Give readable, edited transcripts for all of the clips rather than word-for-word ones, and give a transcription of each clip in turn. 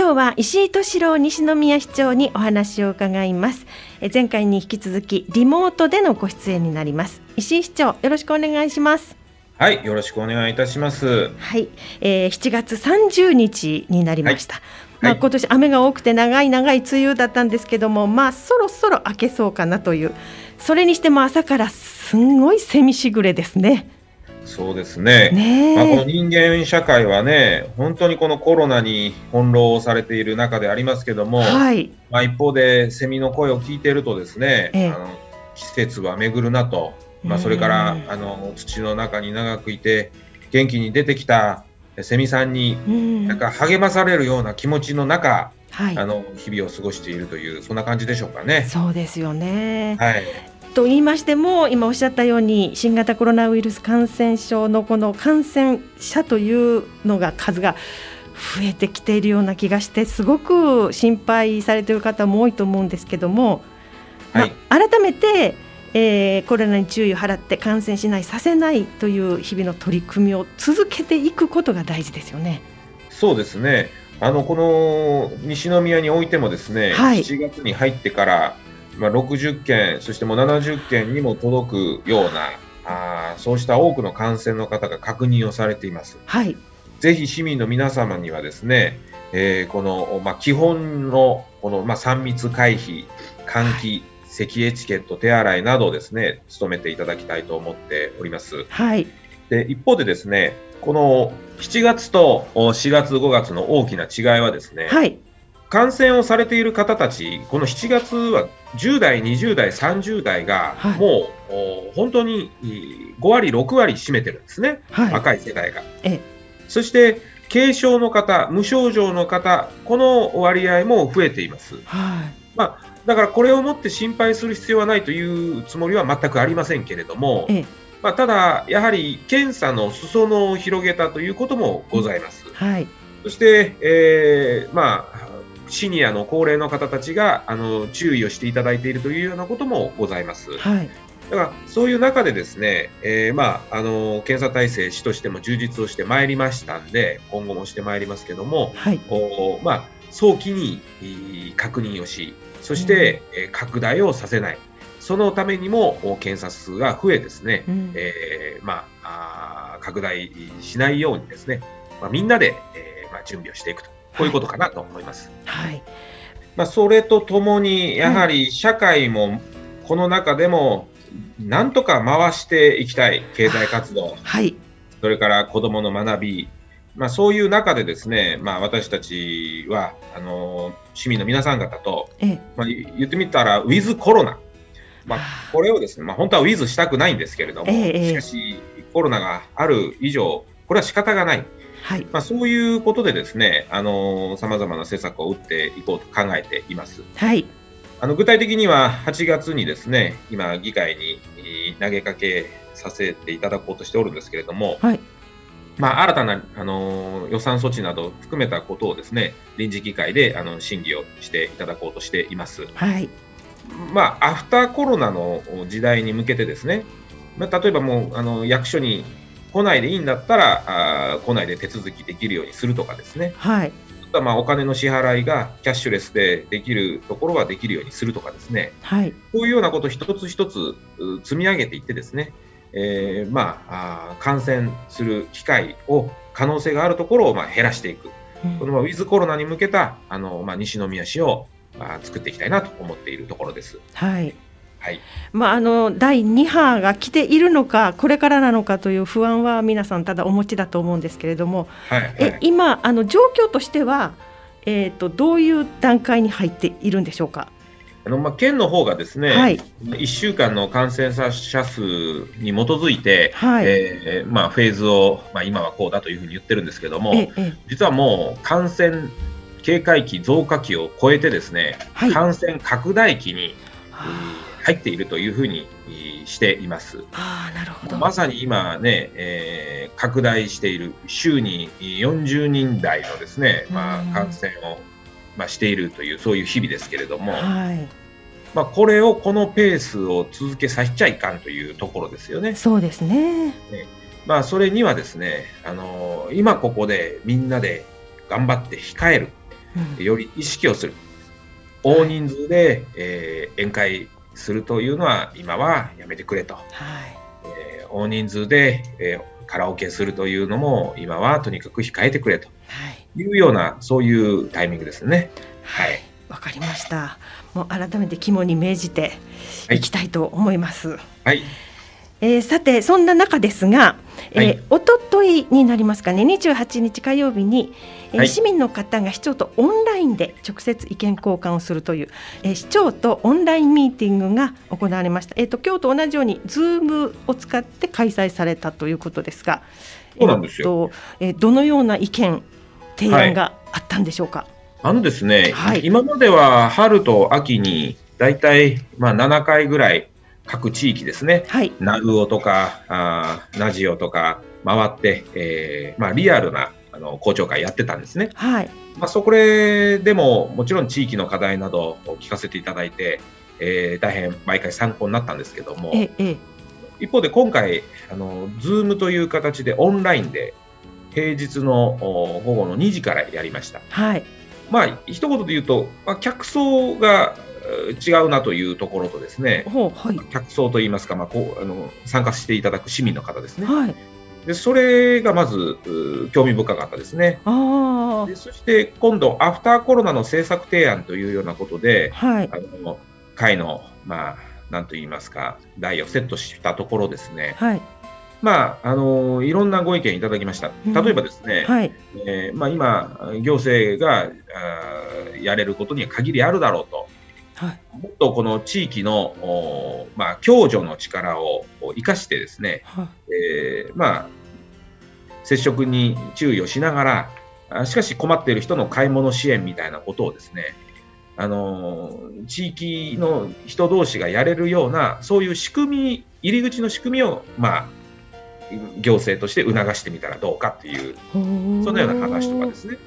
今日は石井敏郎西宮市長にお話を伺います。前回に引き続きリモートでのご出演になります。石井市長、よろしくお願いします。 はい、よろしくお願いいたします。 はい、7月30日になりました。 はい今年雨が多くて長い梅雨だったんですけども、そろそろ明けそうかなという、それにしても朝からすんごいセミしぐれですね。 そうですね。この人間社会はね、本当にこのコロナに翻弄されている中でありますけども、一方でセミの声を聞いているとですね、季節は巡るなと、それから土の中に長くいて元気に出てきたセミさんになんか励まされるような気持ちの中、日々を過ごしているという、そんな感じでしょうかね。 そうですよね。と言いましても、今おっしゃったように新型コロナウイルス感染症のこの感染者というのが数が増えてきているような気がして、すごく心配されている方も多いと思うんですけども、改めて、コロナに注意を払って感染しない、させないという日々の取り組みを続けていくことが大事ですよね。 そうですね。この西宮においてもですね、7月に入ってから60件、そしてもう70件にも届くようなそうした多くの感染の方が確認をされています。ぜひ市民の皆様にはですね、この、基本のこの、3密回避、換気、咳エチケット、手洗いなどをですね、努めていただきたいと思っております。で、一方でですね、この7月と4月、5月の大きな違いはですね、感染をされている方たち、この7月は10代、20代、30代がもう、本当に5割、6割占めてるんですね、若い世代が。そして軽症の方、無症状の方、この割合も増えています。だからこれをもって心配する必要はないというつもりは全くありませんけれども、ただ、やはり検査の裾野を広げたということもございます。そして、シニアの高齢の方たちが注意をしていただいているというようなこともございます。だからそういう中でですね、検査体制、市としても充実をしてまいりましたんで、今後もしてまいりますけども、早期に確認をし、そして、拡大をさせない。そのためにも検査数が増えですね、拡大しないようにですね、みんなで、準備をしていくと、こういうことかなと思います。それとともに、やはり社会もこの中でもなんとか回していきたい経済活動、それから子どもの学び、そういう中でですね、私たちは市民の皆さん方と、言ってみたらウィズコロナ、これをですね、本当はウィズしたくないんですけれども、しかしコロナがある以上、これは仕方がない。そういうことでですね、様々な施策を打っていこうと考えています。具体的には8月にですね、今議会に投げかけさせていただこうとしておるんですけれども、新たな予算措置などを含めたことをですね、臨時議会で審議をしていただこうとしています。アフターコロナの時代に向けてですね、例えばもう役所に来ないでいいんだったら来ないで手続きできるようにするとかですね、お金の支払いがキャッシュレスでできるところはできるようにするとかですね、こういうようなことを一つ一つ積み上げていってですね、感染する機会を可能性があるところを減らしていく、このウィズコロナに向けた西宮市を作っていきたいなと思っているところです。 第2波が来ているのか、これからなのかという不安は皆さんただお持ちだと思うんですけれども、今状況としては、どういう段階に入っているんでしょうか。 県の方がですね、1週間の感染者数に基づいて、フェーズを、今はこうだというふうに言ってるんですけども、実はもう感染警戒期、増加期を超えてですね、感染拡大期に入っているというふうにしています。まさに今ね、拡大している、週に40人台のですね、感染を、しているという、そういう日々ですけれども、これをこのペースを続けさせちゃいかんというところですよね。 そうですね。 それにはですね、今ここでみんなで頑張って控える、 より意識をする、大人数で、宴会するというのは今はやめてくれと、大人数で、カラオケするというのも今はとにかく控えてくれというような、そういうタイミングですね。 わかりました。もう改めて肝に銘じていきたいと思います。さてそんな中ですが、おとといになりますかね、28日火曜日に、市民の方が市長とオンラインで直接意見交換をするという、市長とオンラインミーティングが行われました。今日と同じように Zoom を使って開催されたということですが、 そうなんですよ。 どのような意見提案があったんでしょうか。 ですね、今までは春と秋にだいたい7回ぐらい各地域ですね、鳴尾とかラジオとか回って、リアルな公聴会やってたんですね。そこでももちろん地域の課題などを聞かせていただいて、大変毎回参考になったんですけども、一方で今回Zoom という形でオンラインで平日の午後の2時からやりました。一言で言うと、客層が違うなというところとですね、客層といいますか、参加していただく市民の方ですね、でそれがまず興味深かったですね。でそして今度アフターコロナの政策提案というようなことで、会の何と言いますか、台をセットしたところですね、いろんなご意見いただきました。例えばですね、今行政がやれることには限りあるだろうと、もっとこの地域の共助の力を生かしてですね、接触に注意をしながら、しかし困っている人の買い物支援みたいなことをですね、地域の人同士がやれるような、そういう仕組み、入り口の仕組みを行政として促してみたらどうかっていう、そんなような話とかですね。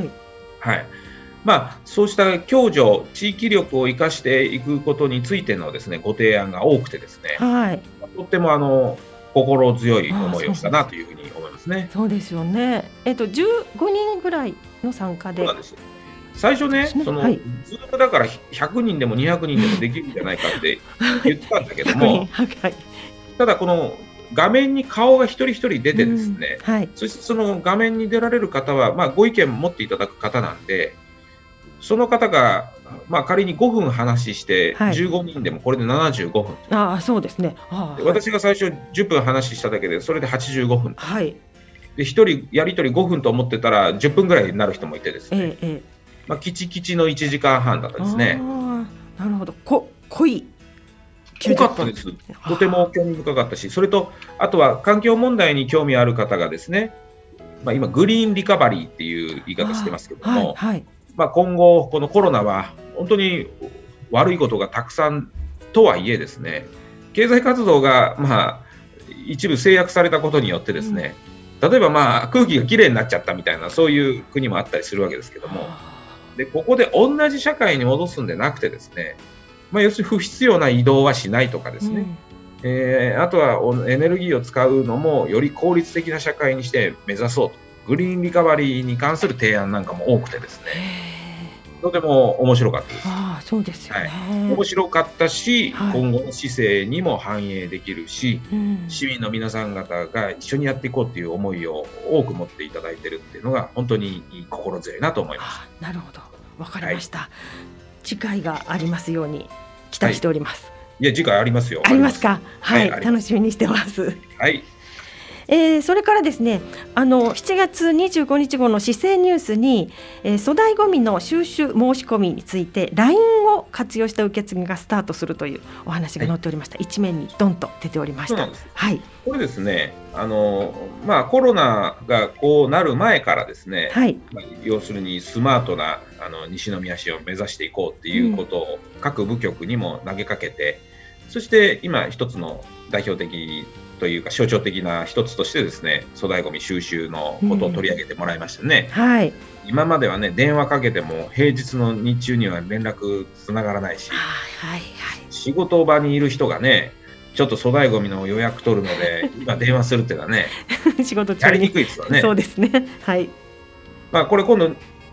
そうした共助、地域力を生かしていくことについてのですね、ご提案が多くてですね、とっても心強い思いをしたなというふうに思いますね。 そうですよね。15人ぐらいの参加で。 最初ね、Zoom だから100人でも200人でもできるんじゃないかって言ってたんだけども、ただこの画面に顔が一人一人出てですね、そしてその画面に出られる方は、ご意見持っていただく方なんで、その方が、仮に5分話して15人でもこれで75分、 そうですね。 私が最初10分話しただけでそれで85分、で1人やり取り5分と思ってたら10分ぐらいになる人もいてですね、きちきちの1時間半だったですね。 なるほど。 濃かったです。とても興味深かったし、それとあとは環境問題に興味ある方がですね、今グリーンリカバリーっていう言い方してますけども、今後このコロナは本当に悪いことがたくさんとはいえですね、経済活動が一部制約されたことによってですね、例えば空気がきれいになっちゃったみたいな、そういう国もあったりするわけですけども、でここで同じ社会に戻すんでなくてですね、要するに不必要な移動はしないとかですね、あとはエネルギーを使うのもより効率的な社会にして目指そうと、グリーンリカバリーに関する提案なんかも多くてですね、とても面白かったです。 そうですよね。 面白かったし、今後の市政にも反映できるし、市民の皆さん方が一緒にやっていこうという思いを多く持っていただいているっていうのが本当に心強いなと思います。 なるほど、わかりました。次回がありますように期待しております。 いや、次回ありますよ。 ありますか。楽しみにしてます。それからですね、7月25日号の市政ニュースに、粗大ごみの収集申し込みについて LINE を活用した受付がスタートするというお話が載っておりました。一面にドンと出ておりました。 これですね、コロナがこうなる前からですね、要するにスマートな西宮市を目指していこうっていうことを各部局にも投げかけて、そして今一つの代表的というか象徴的な一つとしてですね、粗大ごみ収集のことを取り上げてもらいましたね。今まではね、電話かけても平日の日中には連絡つながらないし、仕事場にいる人がね、ちょっと粗大ごみの予約取るので今電話するっていうのはね仕事中にやりにくいですよね。 そうですね。 これ今度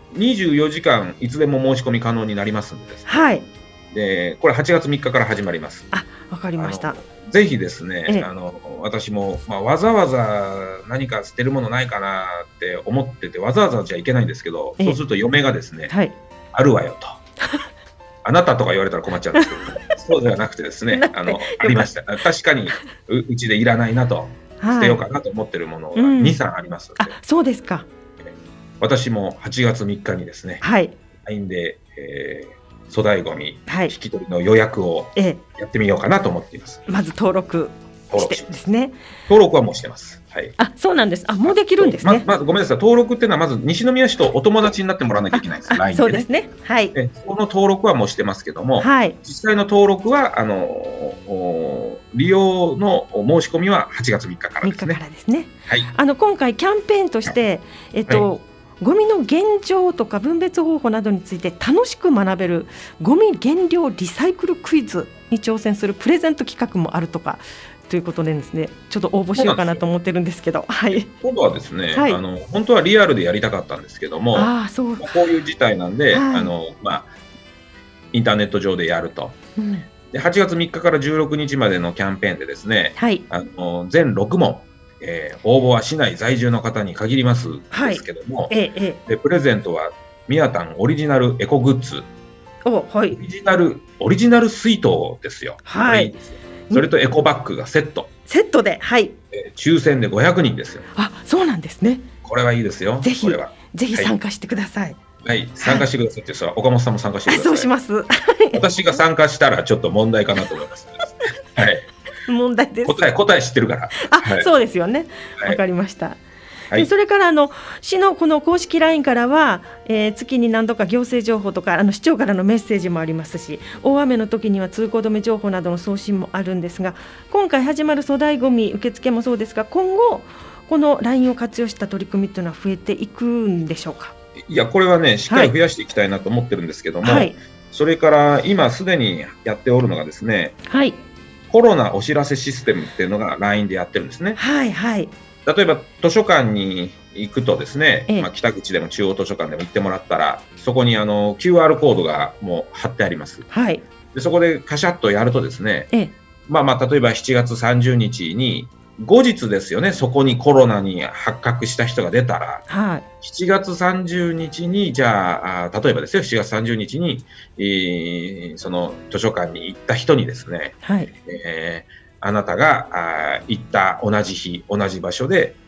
24時間いつでも申し込み可能になりますんでですね、 はい、 でこれ8月3日から始まります。 わかりました。 ぜひですね、私も、わざわざ何か捨てるものないかなって思ってて、わざわざじゃいけないんですけど、そうすると嫁がですね、あるわよと。あなたとか言われたら困っちゃうんですけど、そうではなくてですね、ありました。確かにうちでいらないなと、捨てようかなと思ってるものが2、3ありますので。 そうですか。 私も8月3日にですね、LINE で、粗大ごみ引き取りの予約をやってみようかなと思っています。 まず登録してですね。 登録はもうしてます。はい。 そうなんです。もうできるんですね。 まずごめんなさい。登録っていうのはまず西宮市とお友達になってもらわなきゃいけないんです。LINE で。 そうですね。はい。 その登録はもうしてますけども、実際の登録は利用の申し込みは8月3日からですね。3日からですね。はい。 今回キャンペーンとしてゴミの現状とか分別方法などについて楽しく学べるゴミ減量リサイクルクイズに挑戦するプレゼント企画もあるとかということでですね、ちょっと応募しようかなと思ってるんですけど、 今度はですね、本当はリアルでやりたかったんですけども、こういう事態なんで、インターネット上でやると。で8月3日から16日までのキャンペーンでですね、全6問応募は市内在住の方に限りますですけども、でプレゼントはミヤタンオリジナルエコグッズ、オリジナル水筒ですよ。それとエコバッグがセットで、 抽選で500人ですよ。 そうなんですね。 これはいいですよ。 ぜひ参加してください。 参加してくださいって、それは岡本さんも参加してください。 そうします。 私が参加したらちょっと問題かなと思います。 問題です。 答え知ってるから。 そうですよね。わかりました。それから市のこの公式 LINE からは、月に何度か行政情報とか市長からのメッセージもありますし、大雨の時には通行止め情報などの送信もあるんですが、今回始まる粗大ごみ受付もそうですが、今後この LINE を活用した取り組みというのは増えていくんでしょうか。 いや、これはね、しっかり増やしていきたいなと思ってるんですけども、それから今すでにやっておるのがですね、コロナお知らせシステムっていうのが LINE でやってるんですね。例えば図書館に行くとですね、北口でも中央図書館でも行ってもらったら、そこにQR コードがもう貼ってあります。でそこでカシャッとやるとですね、例えば7月30日に後日ですよね、そこにコロナに発覚した人が出たら、7月30日にじゃあ例えばですよ、7月30日に、その図書館に行った人にですね、あなたが行った同じ日同じ場所で、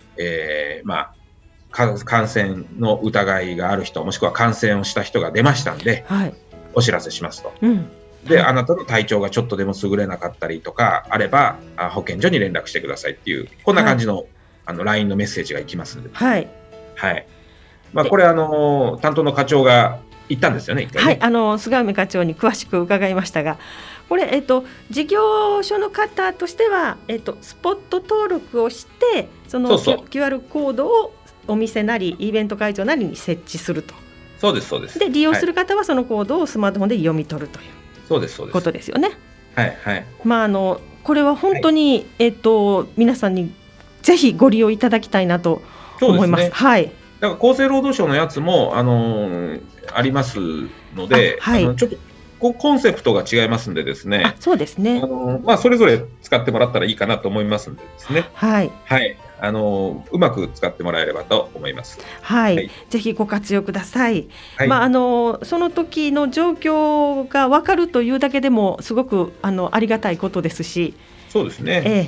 感染の疑いがある人、もしくは感染をした人が出ましたんで、お知らせしますと。で、あなたの体調がちょっとでも優れなかったりとかあれば、保健所に連絡してくださいっていう、こんな感じの、LINE のメッセージがいきますんで。これ担当の課長が言ったんですよね、一回ね。 菅梅課長に詳しく伺いましたが、これ、事業所の方としては、スポット登録をしてその QR コードをお店なりイベント会場なりに設置すると。 そうですそうです。 で利用する方はそのコードをスマートフォンで読み取るということですよね。これは本当に、皆さんにぜひご利用いただきたいなと思います。だから厚生労働省のやつもありますので、ちょっとコンセプトが違いますんでですね。 そうですね。 それぞれ使ってもらったらいいかなと思いますんでですね。うまく使ってもらえればと思います。 ぜひご活用ください。その時の状況が分かるというだけでもすごくありがたいことですし。 そうですね。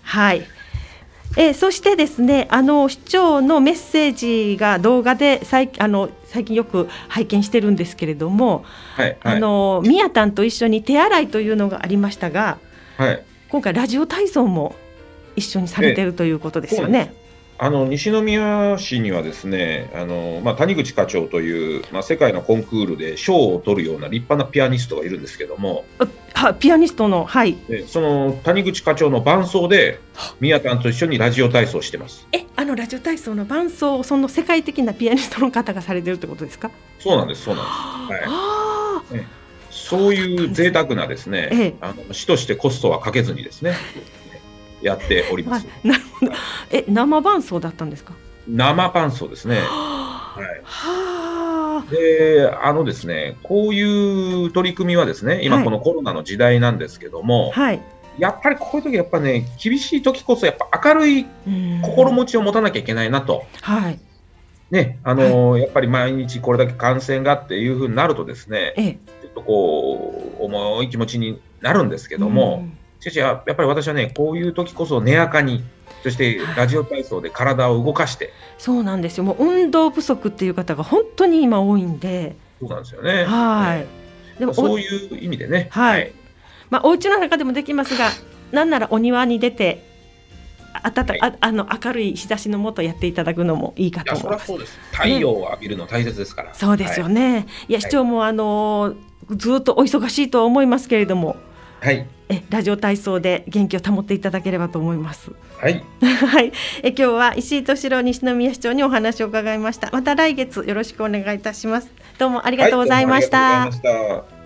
そしてですね、市長のメッセージが動画で最近よく拝見してるんですけれども、ミヤタンと一緒に手洗いというのがありましたが、今回ラジオ体操も一緒にされているということですよね。 西宮市にはですね、谷口課長という、世界のコンクールで賞を取るような立派なピアニストがいるんですけども、 ピアニストの、 その谷口課長の伴奏でミヤタンと一緒にラジオ体操してます。 ラジオ体操の伴奏をその世界的なピアニストの方がされているということですか？ そうなんです、そうなんです。そういう贅沢なですね、市としてコストはかけずにですねやっております。 なるほど。生伴奏だったんですか？ 生伴奏ですね。 でですね、こういう取り組みはですね、今このコロナの時代なんですけども、はい、やっぱりこういう時やっぱね、厳しい時こそやっぱ明るい心持ちを持たなきゃいけないなと。はい。ね、やっぱり毎日これだけ感染がっていう風になるとですね、ちょっとこう重い気持ちになるんですけども、しかしやっぱり私はね、こういう時こそ根明に、そしてラジオ体操で体を動かして、 そうなんですよ。もう運動不足っていう方が本当に今多いんで、 そうなんですよね。 はい。 でもそういう意味でね、 はい。お家の中でもできますが、なんならお庭に出て明るい日差しの下やっていただくのもいいかと思います。 そうです。太陽を浴びるの大切ですから。 そうですよね。いや、市長もずっとお忙しいとは思いますけれども、はい。ラジオ体操で元気を保っていただければと思います。 はい。 はい。今日は石井敏郎西宮市長にお話を伺いました。また来月よろしくお願いいたします。どうもありがとうございました。